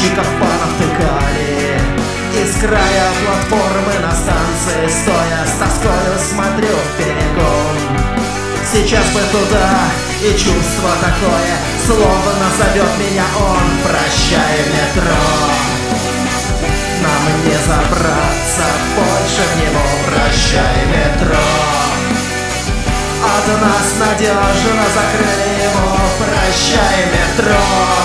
Датчиков понавтыкали. Из края платформы на станции стоя с тоскою смотрю в перегон. Сейчас бы туда, и чувство такое, словно зовет меня он. Прощай, метро, нам не забраться больше в него. Прощай, метро, от нас надежно закрыли его. Прощай, метро,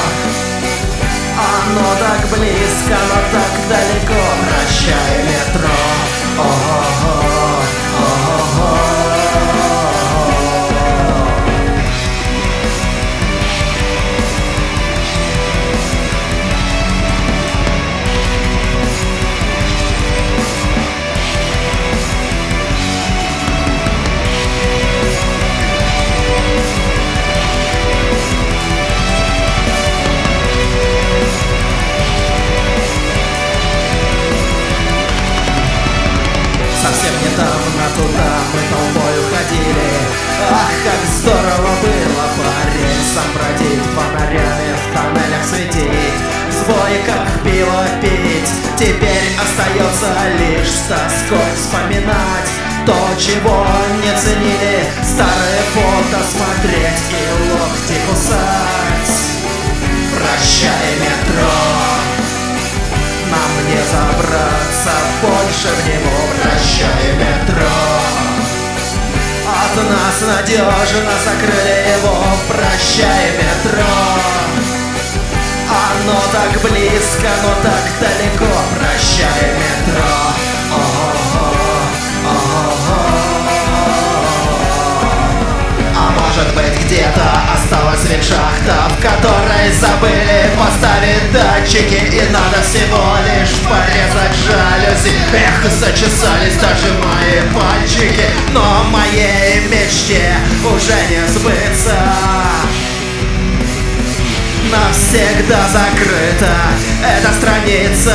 оно так близко, но так далеко. Прощай, метро, о-о-о, о-о-о. Совсем недавно туда мы толпою ходили. Ах, как здорово было по рельсам бродить, фонарями в тоннелях светить, в сбойках пиво пить. Теперь остается лишь с тоской вспоминать то, чего не ценили, старые фото смотреть и локти кусать. Прощай, метро, нам не забраться больше в него. Прощай, метро, от нас надежно закрыли его. Прощай, метро, оно так близко, но так далеко. Прощай, метро, о-о-о, о-о-о. А может быть, где-то осталась лишь шахта, в которой забыли поставить датчики, и надо всего лишь порезать жалюзи. Эх, зачесались даже мои пальчики, но моей мечте уже не сбыться. Навсегда закрыта эта страница.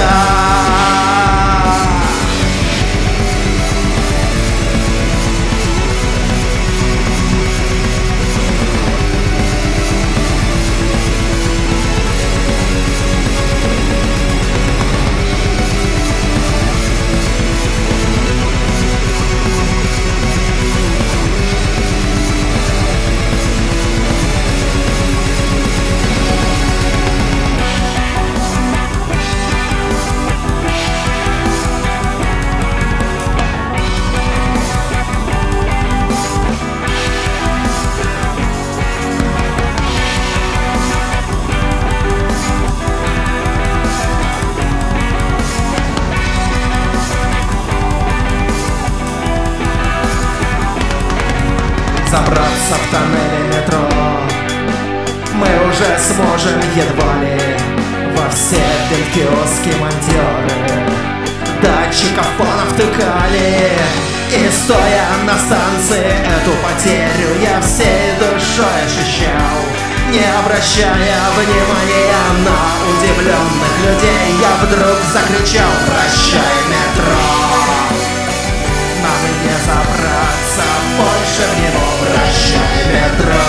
Забраться в тоннеле метро мы уже сможем едва ли. Во все киоски монтёры датчиков понавтыкали. И стоя на станции эту потерю я всей душой ощущал. Не обращая внимания на удивленных людей, я вдруг закричал: прощай, метро, нам не забраться больше в него. Прощай, метро,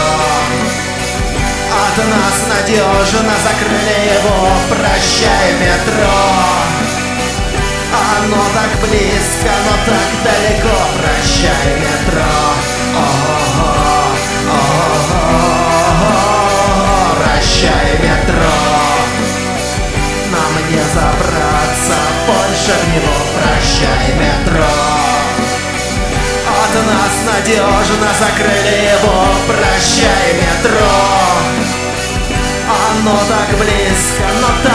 от нас надежно закрыли его. Прощай, метро, оно так близко, но так далеко. Прощай, метро, о-о-о, о-о-о. Прощай, метро, нам не забраться больше в него. Прощай, метро, от нас надежно закрыли его. Прощай, метро, оно так близко, но